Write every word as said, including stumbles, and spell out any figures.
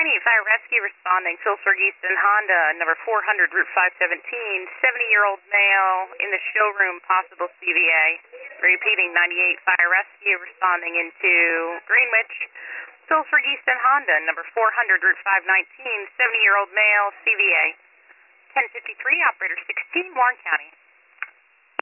ninety-eight Fire Rescue responding, Phillipsburg Easton Honda, number four hundred, Route five seventeen, seventy-year-old male in the showroom, possible C V A. Repeating, ninety-eight Fire Rescue responding into Greenwich, Phillipsburg Easton Honda, number four hundred, Route five nineteen, seventy-year-old male, C V A. ten fifty-three, operator sixteen, Warren County.